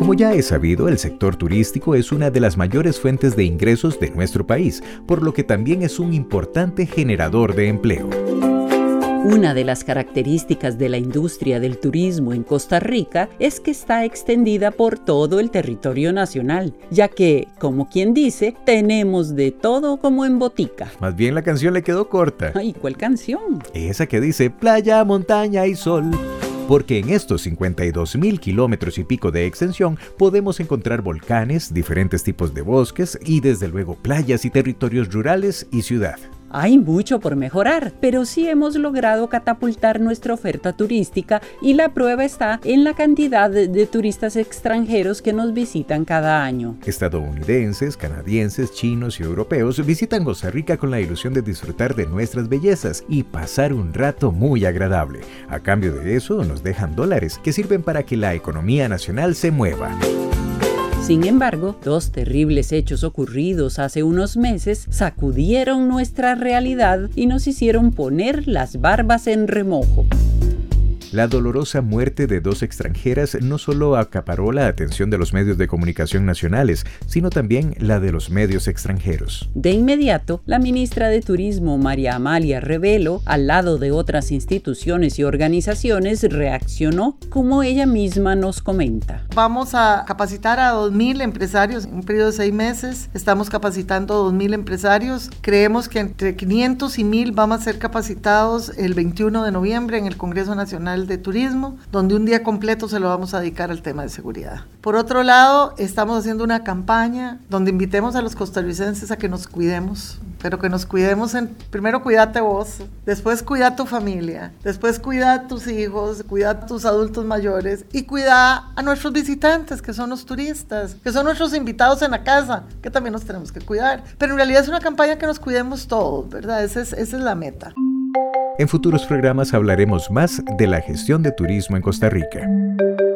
Como ya es sabido, el sector turístico es una de las mayores fuentes de ingresos de nuestro país, por lo que también es un importante generador de empleo. Una de las características de la industria del turismo en Costa Rica es que está extendida por todo el territorio nacional, ya que, como quien dice, tenemos de todo como en botica. Más bien la canción le quedó corta. Ay, ¿cuál canción? Esa que dice playa, montaña y sol. Porque en estos 52,000 kilómetros y pico de extensión podemos encontrar volcanes, diferentes tipos de bosques y desde luego playas y territorios rurales y ciudad. Hay mucho por mejorar, pero sí hemos logrado catapultar nuestra oferta turística y la prueba está en la cantidad de turistas extranjeros que nos visitan cada año. Estadounidenses, canadienses, chinos y europeos visitan Costa Rica con la ilusión de disfrutar de nuestras bellezas y pasar un rato muy agradable. A cambio de eso nos dejan dólares que sirven para que la economía nacional se mueva. Sin embargo, dos terribles hechos ocurridos hace unos meses sacudieron nuestra realidad y nos hicieron poner las barbas en remojo. La dolorosa muerte de dos extranjeras no solo acaparó la atención de los medios de comunicación nacionales, sino también la de los medios extranjeros. De inmediato, la ministra de Turismo, María Amalia Rebelo, al lado de otras instituciones y organizaciones, reaccionó como ella misma nos comenta. Vamos a capacitar a 2,000 empresarios en un periodo de 6 meses. Estamos capacitando a 2,000 empresarios. Creemos que entre 500 y 1,000 vamos a ser capacitados el 21 de noviembre en el Congreso Nacional de Turismo, donde un día completo se lo vamos a dedicar al tema de seguridad. Por otro lado, estamos haciendo una campaña donde invitemos a los costarricenses a que nos cuidemos, pero que nos cuidemos primero cuídate vos, después cuida a tu familia, después cuida a tus hijos, cuida a tus adultos mayores y cuida a nuestros visitantes, que son los turistas, que son nuestros invitados en la casa, que también nos tenemos que cuidar. Pero en realidad es una campaña que nos cuidemos todos, ¿verdad? Esa es la meta. En futuros programas hablaremos más de la gestión de turismo en Costa Rica.